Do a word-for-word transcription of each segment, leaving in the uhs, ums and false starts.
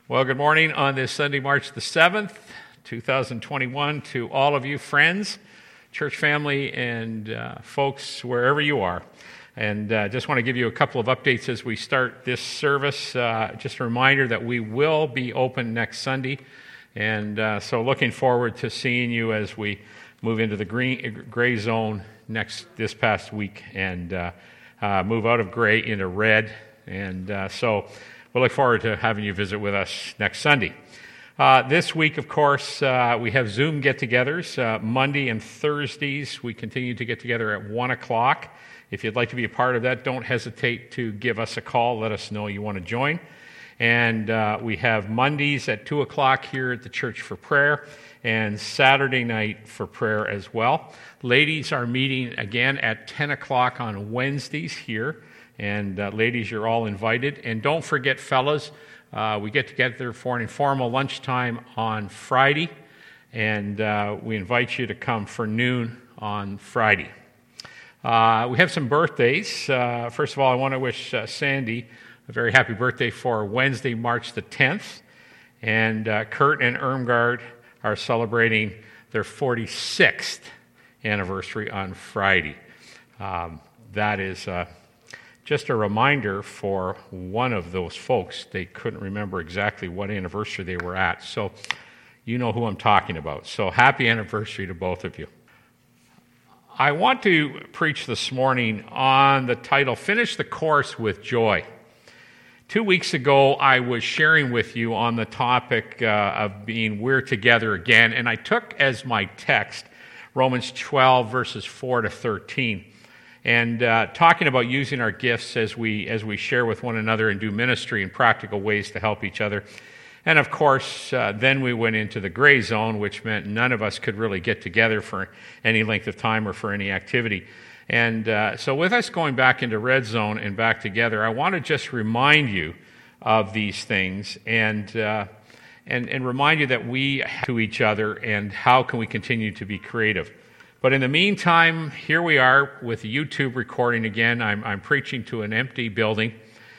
Well, good morning on this Sunday, March the seventh, two thousand twenty-one, to all of you friends, church family, and uh, folks wherever you are. And I uh, just want to give you a couple of updates as we start this service. Uh, just a reminder that we will be open next Sunday. And uh, so looking forward to seeing you as we move into the green, gray zone next this past week and uh, uh, move out of gray into red. And uh, so we'll look forward to having you visit with us next Sunday. Uh, this week, of course, uh, we have Zoom get-togethers. Uh, Monday and Thursdays, we continue to get together at one o'clock. If you'd like to be a part of that, don't hesitate to give us a call. Let us know you want to join. And uh, we have Mondays at two o'clock here at the church for prayer, and Saturday night for prayer as well. Ladies are meeting again at ten o'clock on Wednesdays here. And uh, ladies, you're all invited. And don't forget, fellas, uh, we get together for an informal lunchtime on Friday. And uh, we invite you to come for noon on Friday. Uh, we have some birthdays. Uh, first of all, I want to wish uh, Sandy a very happy birthday for Wednesday, March the tenth. And uh, Kurt and Irmgard are celebrating their forty-sixth anniversary on Friday. Um, that is... Uh, Just a reminder for one of those folks, they couldn't remember exactly what anniversary they were at. So you know who I'm talking about. So happy anniversary to both of you. I want to preach this morning on the title, Finish the Course with Joy. Two weeks ago, I was sharing with you on the topic uh, of being We're Together Again, and I took as my text Romans twelve, verses four to thirteen. And uh, talking about using our gifts as we as we share with one another and do ministry in practical ways to help each other. And of course, uh, then we went into the gray zone, which meant none of us could really get together for any length of time or for any activity. And uh, so with us going back into red zone and back together, I want to just remind you of these things and uh, and, and remind you that we have to each other and how can we continue to be creative. But in the meantime, here we are with the YouTube recording again. I'm, I'm preaching to an empty building.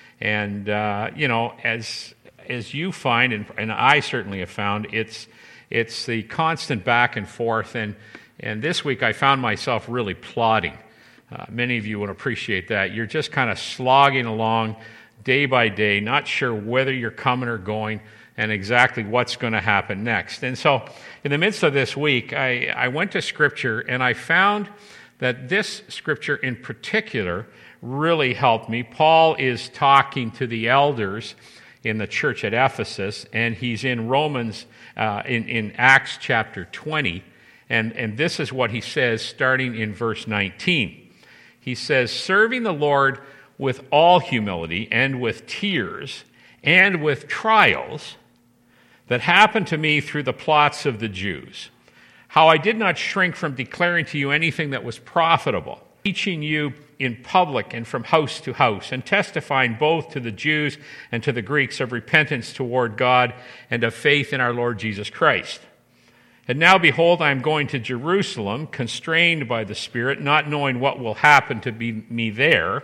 And, uh, you know, as as you find, and, and I certainly have found, it's it's the constant back and forth. And, and this week I found myself really plodding. Uh, many of you would appreciate that. You're just kind of slogging along day by day, not sure whether you're coming or going, and exactly what's going to happen next. And so in the midst of this week, I, I went to Scripture, and I found that this Scripture in particular really helped me. Paul is talking to the elders in the church at Ephesus, and he's in Romans, uh, in, in Acts chapter twenty, and, and this is what he says starting in verse nineteen. He says, serving the Lord with all humility and with tears and with trials that happened to me through the plots of the Jews, how I did not shrink from declaring to you anything that was profitable, teaching you in public and from house to house, and testifying both to the Jews and to the Greeks of repentance toward God and of faith in our Lord Jesus Christ. And now, behold, I am going to Jerusalem, constrained by the Spirit, not knowing what will happen to be me there,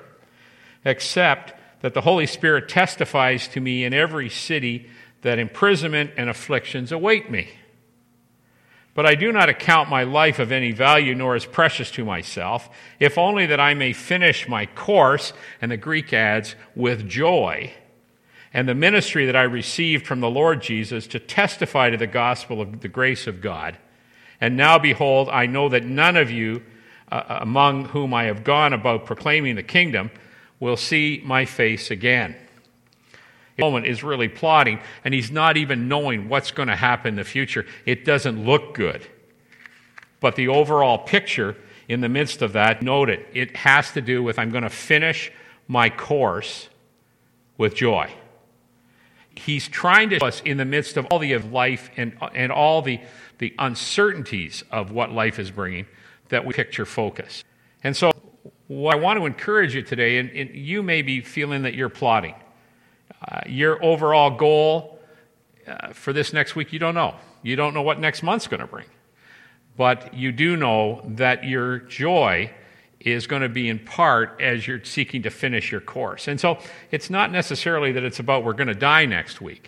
except that the Holy Spirit testifies to me in every city that imprisonment and afflictions await me. But I do not account my life of any value, nor as precious to myself, if only that I may finish my course, and the Greek adds, with joy, and the ministry that I received from the Lord Jesus to testify to the gospel of the grace of God. And now, behold, I know that none of you uh, among whom I have gone about proclaiming the kingdom will see my face again. Moment is really plotting, and he's not even knowing what's going to happen in the future. It doesn't look good. But the overall picture in the midst of that, note it, it has to do with I'm going to finish my course with joy. He's trying to show us in the midst of all the of life and, and all the, the uncertainties of what life is bringing that we picture focus. And so what I want to encourage you today, and, and you may be feeling that you're plotting. Uh, your overall goal uh, for this next week, you don't know. You don't know what next month's going to bring. But you do know that your joy is going to be in part as you're seeking to finish your course. And so it's not necessarily that it's about we're going to die next week,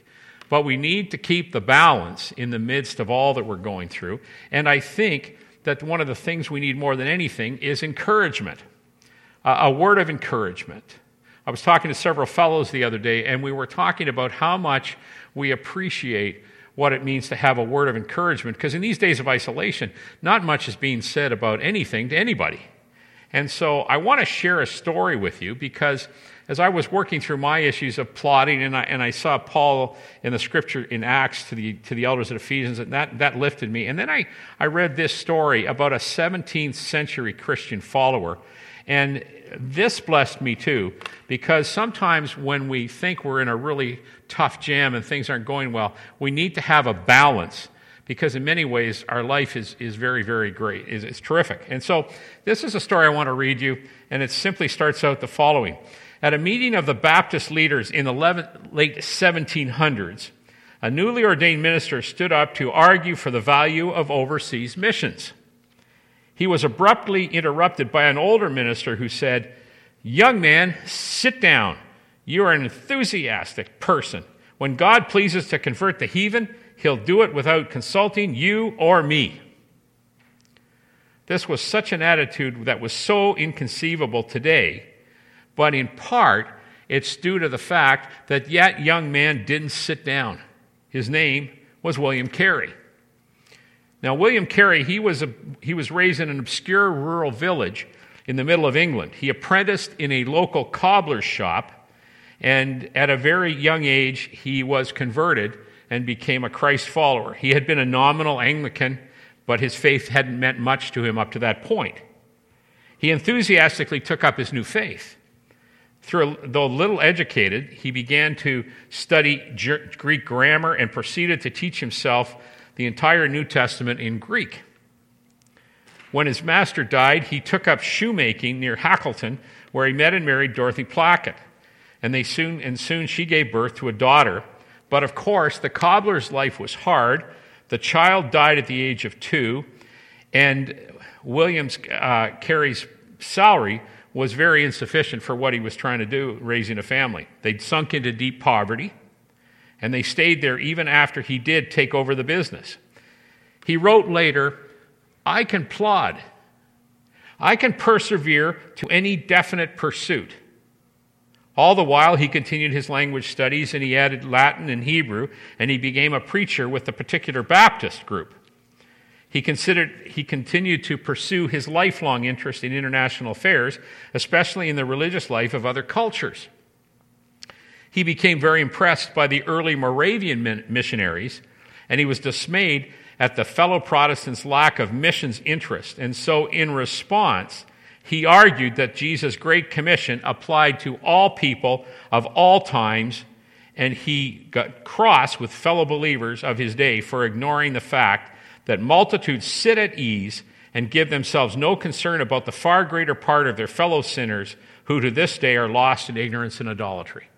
but we need to keep the balance in the midst of all that we're going through. And I think that one of the things we need more than anything is encouragement, uh, a word of encouragement. I was talking to several fellows the other day, and we were talking about how much we appreciate what it means to have a word of encouragement, because in these days of isolation, not much is being said about anything to anybody. And so I want to share a story with you, because as I was working through my issues of plotting, and I, and I saw Paul in the scripture in Acts to the to the elders at Ephesians, and that, that lifted me. And then I, I read this story about a seventeenth century Christian follower, and this blessed me too, because sometimes when we think we're in a really tough jam and things aren't going well, we need to have a balance, because in many ways our life is, is very, very great. It's, it's terrific. And so this is a story I want to read you, and it simply starts out the following. At a meeting of the Baptist leaders in the late seventeen hundreds, a newly ordained minister stood up to argue for the value of overseas missions. He was abruptly interrupted by an older minister who said, "Young man, sit down. You are an enthusiastic person. When God pleases to convert the heathen, he'll do it without consulting you or me." This was such an attitude that was so inconceivable today, but in part, it's due to the fact that that young man didn't sit down. His name was William Carey. Now, William Carey, he was a, he was raised in an obscure rural village in the middle of England. He apprenticed in a local cobbler's shop, and at a very young age, he was converted and became a Christ follower. He had been a nominal Anglican, but his faith hadn't meant much to him up to that point. He enthusiastically took up his new faith. Through, though little educated, he began to study Greek grammar and proceeded to teach himself the entire New Testament in Greek. When his master died, he took up shoemaking near Hackleton, where he met and married Dorothy Plackett. And they soon and soon she gave birth to a daughter. But of course, the cobbler's life was hard. The child died at the age of two, and William's uh, Carey's salary was very insufficient for what he was trying to do, raising a family. They'd sunk into deep poverty, and they stayed there even after he did take over the business. He wrote later, "I can plod. I can persevere to any definite pursuit." All the while, he continued his language studies, and he added Latin and Hebrew, and he became a preacher with the particular Baptist group. He considered he continued to pursue his lifelong interest in international affairs, especially in the religious life of other cultures. He became very impressed by the early Moravian missionaries, and he was dismayed at the fellow Protestants' lack of missions interest. And so, in response, he argued that Jesus' Great Commission applied to all people of all times, and he got cross with fellow believers of his day for ignoring the fact that multitudes sit at ease and give themselves no concern about the far greater part of their fellow sinners who to this day are lost in ignorance and idolatry.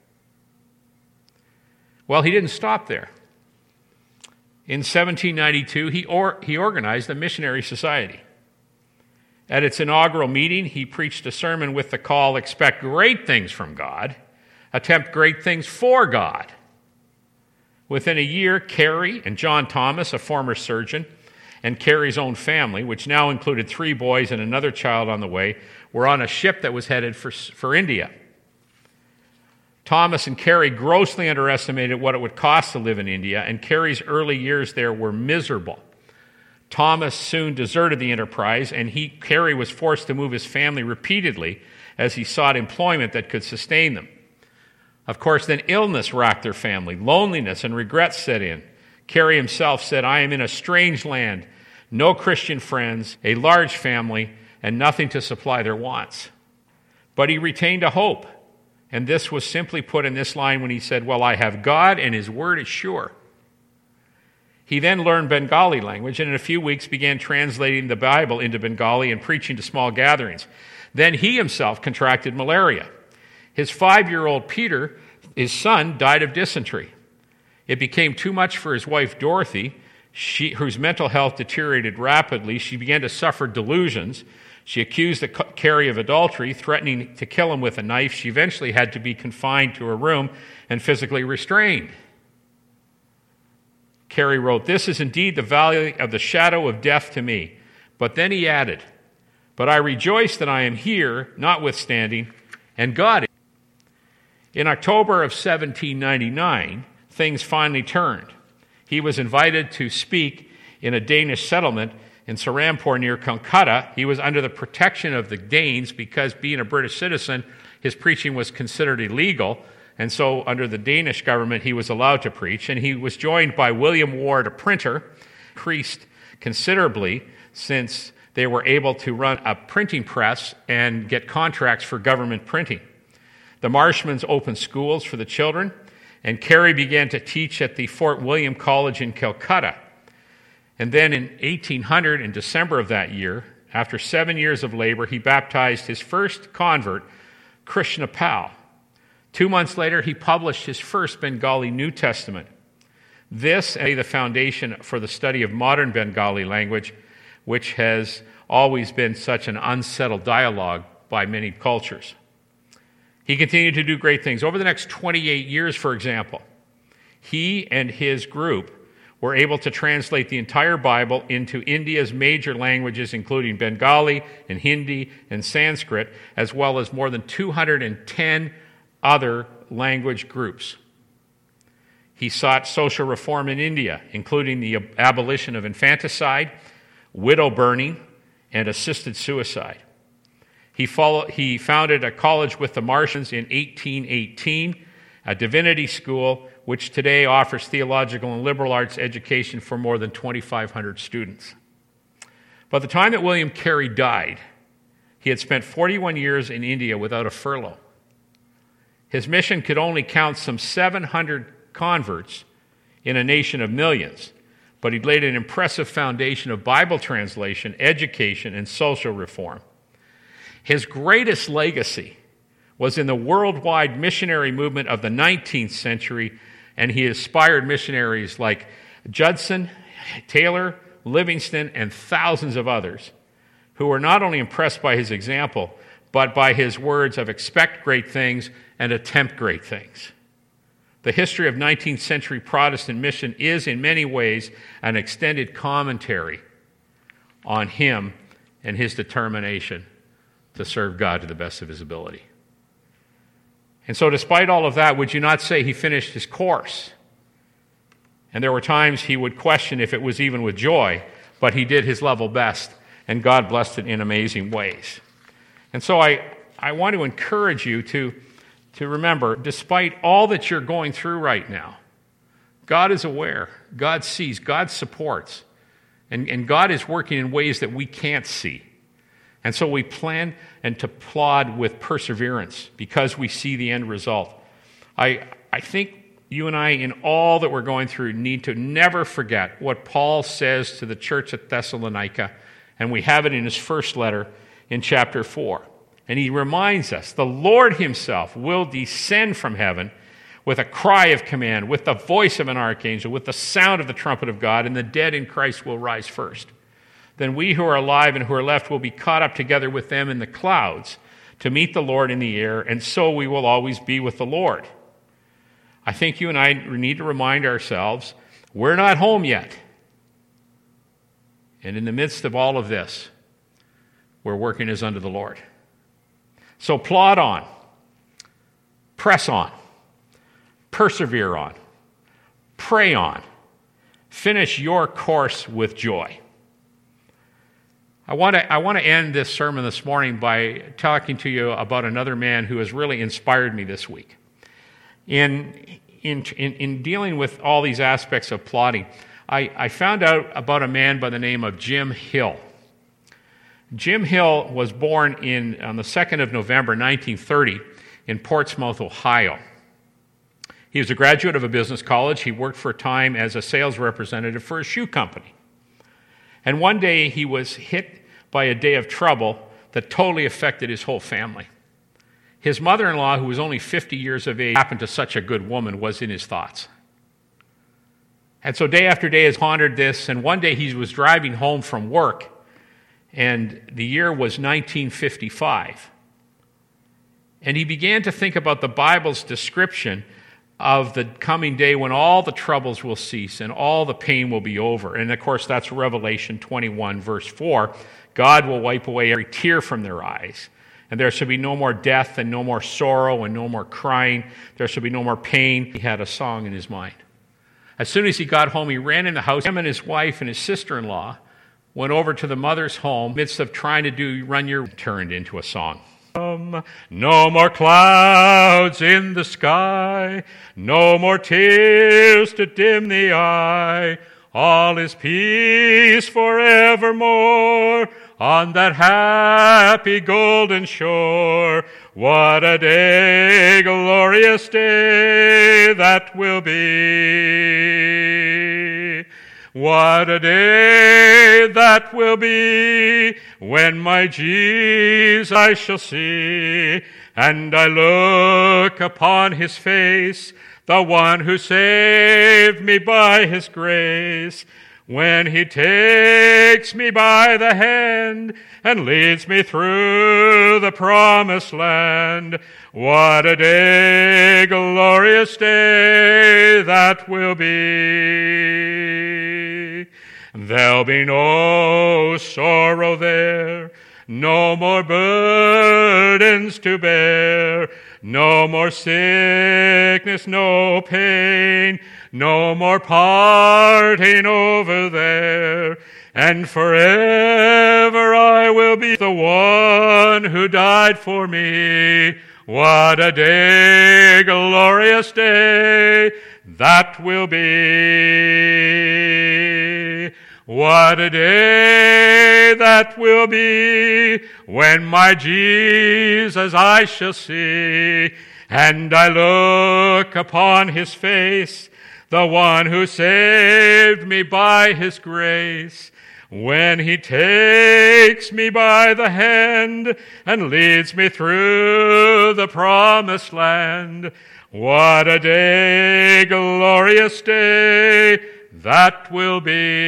Well, he didn't stop there. In seventeen ninety-two, he, or, he organized a missionary society. At its inaugural meeting, he preached a sermon with the call, "Expect great things from God, attempt great things for God." Within a year, Carey and John Thomas, a former surgeon, and Carey's own family, which now included three boys and another child on the way, were on a ship that was headed for, for India. Thomas and Carey grossly underestimated what it would cost to live in India, and Carey's early years there were miserable. Thomas soon deserted the enterprise, and he, Carey was forced to move his family repeatedly as he sought employment that could sustain them. Of course, then illness racked their family. Loneliness and regret set in. Carey himself said, "I am in a strange land, no Christian friends, a large family, and nothing to supply their wants." But he retained a hope, and this was simply put in this line when he said, "Well, I have God, and his word is sure." He then learned Bengali language, and in a few weeks began translating the Bible into Bengali and preaching to small gatherings. Then he himself contracted malaria. His five-year-old Peter, his son, died of dysentery. It became too much for his wife Dorothy, she, whose mental health deteriorated rapidly. She began to suffer delusions. She accused Carey of adultery, threatening to kill him with a knife. She eventually had to be confined to her room and physically restrained. Carey wrote, "This is indeed the valley of the shadow of death to me." But then he added, "But I rejoice that I am here, notwithstanding, and God is." In October of seventeen ninety-nine, things finally turned. He was invited to speak in a Danish settlement in Serampore near Calcutta. He was under the protection of the Danes because, being a British citizen, his preaching was considered illegal. And so under the Danish government, he was allowed to preach. And he was joined by William Ward, a printer, increased considerably since they were able to run a printing press and get contracts for government printing. The Marshmans opened schools for the children, and Carey began to teach at the Fort William College in Calcutta. And then in eighteen hundred, in December of that year, after seven years of labor, he baptized his first convert, Krishna Pal. Two months later, he published his first Bengali New Testament. This is the foundation for the study of modern Bengali language, which has always been such an unsettled dialogue by many cultures. He continued to do great things. Over the next twenty-eight years, for example, he and his group were able to translate the entire Bible into India's major languages, including Bengali and Hindi and Sanskrit, as well as more than two hundred ten other language groups. He sought social reform in India, including the abolition of infanticide, widow burning, and assisted suicide. He, followed, he founded a college with the Martians in eighteen eighteen, a divinity school which today offers theological and liberal arts education for more than twenty-five hundred students. By the time that William Carey died, he had spent forty-one years in India without a furlough. His mission could only count some seven hundred converts in a nation of millions, but he'd laid an impressive foundation of Bible translation, education, and social reform. His greatest legacy was in the worldwide missionary movement of the nineteenth century, and he inspired missionaries like Judson, Taylor, Livingston, and thousands of others who were not only impressed by his example, but by his words of expect great things and attempt great things. The history of nineteenth century Protestant mission is in many ways an extended commentary on him and his determination to serve God to the best of his ability. And so despite all of that, would you not say he finished his course? And there were times he would question if it was even with joy, but he did his level best, and God blessed it in amazing ways. And so I, I want to encourage you to, to remember, despite all that you're going through right now, God is aware, God sees, God supports, and, and God is working in ways that we can't see. And so we plan and to plod with perseverance because we see the end result. I, I think you and I, in all that we're going through, need to never forget what Paul says to the church at Thessalonica, and we have it in his first letter in chapter four. And he reminds us, the Lord himself will descend from heaven with a cry of command, with the voice of an archangel, with the sound of the trumpet of God, and the dead in Christ will rise first. Then we who are alive and who are left will be caught up together with them in the clouds to meet the Lord in the air, and so we will always be with the Lord. I think you and I need to remind ourselves, we're not home yet. And in the midst of all of this, we're working as unto the Lord. So plod on, press on, persevere on, pray on, finish your course with joy. I want to I want to end this sermon this morning by talking to you about another man who has really inspired me this week. In in in, in dealing with all these aspects of plotting, I, I found out about a man by the name of Jim Hill. Jim Hill was born in on the second of November, nineteen thirty, in Portsmouth, Ohio. He was a graduate of a business college. He worked for a time as a sales representative for a shoe company. And one day he was hit by a day of trouble that totally affected his whole family. His mother-in-law, who was only fifty years of age, happened to such a good woman, was in his thoughts. And so day after day has pondered this, and one day he was driving home from work, and the year was nineteen fifty-five. And he began to think about the Bible's description of the coming day when all the troubles will cease and all the pain will be over. And of course, that's Revelation twenty-one, verse four. God will wipe away every tear from their eyes. And there shall be no more death and no more sorrow and no more crying. There shall be no more pain. He had a song in his mind. As soon as he got home, he ran in the house. Him and his wife and his sister-in-law went over to the mother's home. In the midst of trying to do Run Your... turned into a song. No more clouds in the sky, no more tears to dim the eye. All is peace forevermore on that happy golden shore. What a day, glorious day that will be. What a day that will be when my Jesus I shall see, and I look upon his face, the one who saved me by his grace. When he takes me by the hand and leads me through the promised land, what a day, glorious day that will be. There'll be no sorrow there, no more burdens to bear, no more sickness, no pain, no more parting over there. And forever I will be the one who died for me. What a day, glorious day that will be. What a day that will be when my Jesus I shall see, and I look upon his face, the one who saved me by his grace. When he takes me by the hand and leads me through the promised land, what a day, glorious day that will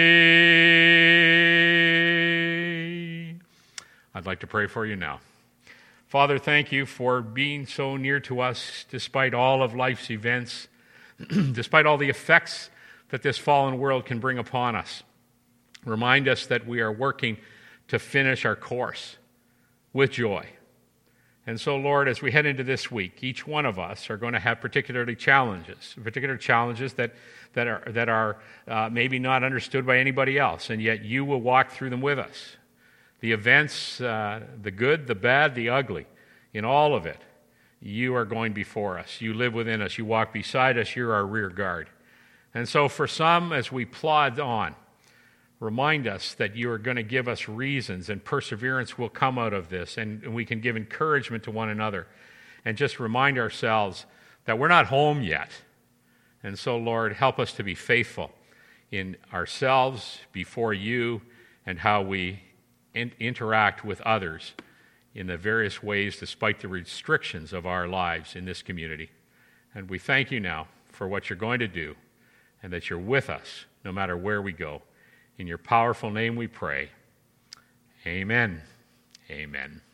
be. I'd like to pray for you now. Father, thank you for being so near to us despite all of life's events, despite all the effects that this fallen world can bring upon us. Remind us that we are working to finish our course with joy. And so, Lord, as we head into this week, each one of us are going to have particularly challenges, particular challenges that, that are, that are uh, maybe not understood by anybody else, and yet you will walk through them with us. The events, uh, the good, the bad, the ugly, in all of it, you are going before us. You live within us. You walk beside us. You're our rear guard. And so for some, as we plod on, remind us that you are going to give us reasons, and perseverance will come out of this, and, and we can give encouragement to one another, and just remind ourselves that we're not home yet. And so, Lord, help us to be faithful in ourselves, before you, and how we in- interact with others in the various ways despite the restrictions of our lives in this community. And we thank you now for what you're going to do, and that you're with us no matter where we go. In your powerful name we pray. Amen. Amen.